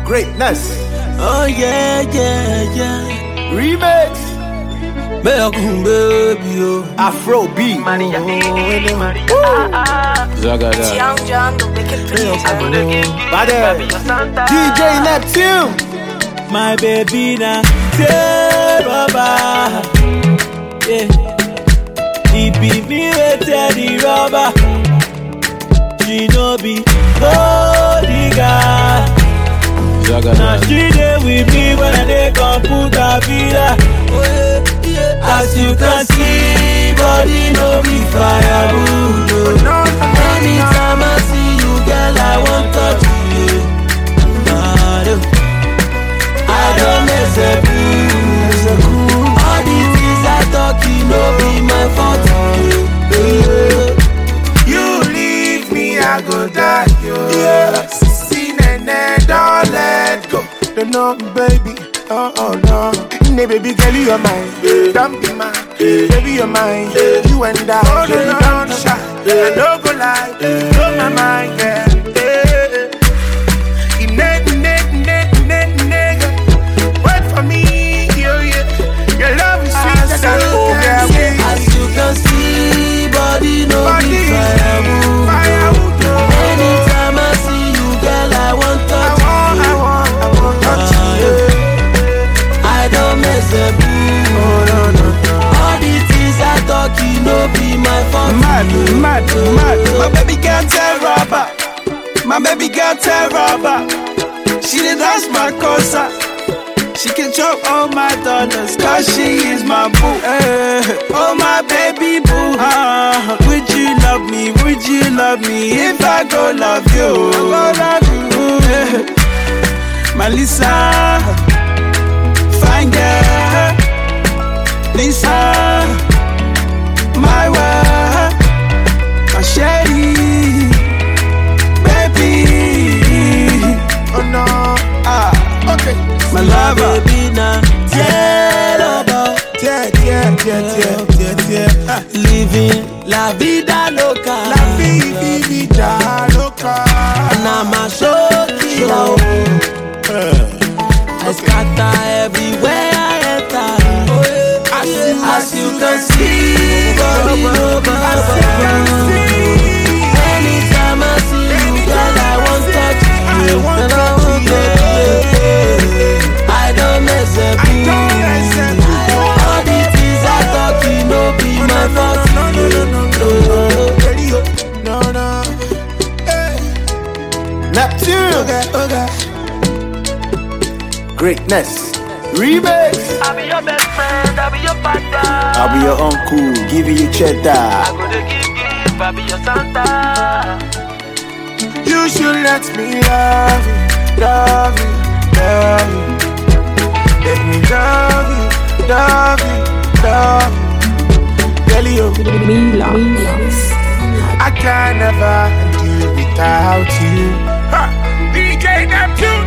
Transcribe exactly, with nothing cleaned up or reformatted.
Greatness. Oh yeah, yeah, yeah. Remix. Baby, oh. Afro beat. Maria, Maria, Zagada. Young John, the wicked producer. Bade. D J Neptune. My baby na T-Rubber. Yeah. It be me with the rubber. She no be bodyguard. Now she dey with me when I dey come put her villa. As you can see, body no be firewood. Anytime I see you, girl, I want touch you. I don't mess up you. All the things I talk, you no be my fault. You leave me, I go die. Yeah. See, nene, don't let go. Don't know, baby. Oh, oh, no. Nay, baby girl, you're mine. Don't be mine. Baby, you're mine. You and I. Oh, no, no, no, shy. I don't go lie. Blow my mind, yeah. Wait for me, yeah, yeah. Your love is sweet as an old girl. As you can see, body no be firewood. Anytime I see you, girl, I want touch you. I want, I want touch you. I don't mess up you. All the things I talk, you no be my fault. Mad, mad, mad. My baby girl tell rubber. My baby girl tell rubber. She did dance my cosa. She can chop all my dollars, cause she is my boo. Eh. Oh my baby boo. Uh, would you love me? Would you love me if I go love you? I go love you. Eh. My Lisa, fine girl. Lisa, my wife, my Sherry, baby. Oh no. Ah, Okay. my lover, baby, now. Yeah, yeah, yeah, yeah, yeah, yeah. Ah. Living la vida loca. La vida loca. And I'm a show killer. I scatter everywhere I enter. As you can see, body no be. Anytime I see you, girl, I want touch you. And I want touch you. I don't mess up you. All the things I talk, you no be my fault. No, no, no. Hey. Neptune. Okay, okay. Greatness. Remix. I'll be your best friend, I'll be your partner. I'll be your uncle, give you cheddar. I'm gonna give gift, I'll be your Santa. You should let me love you, love you, love you. Let me love you, love you, love you. Girl, you, I can never do without you. Ha! D J Neptune.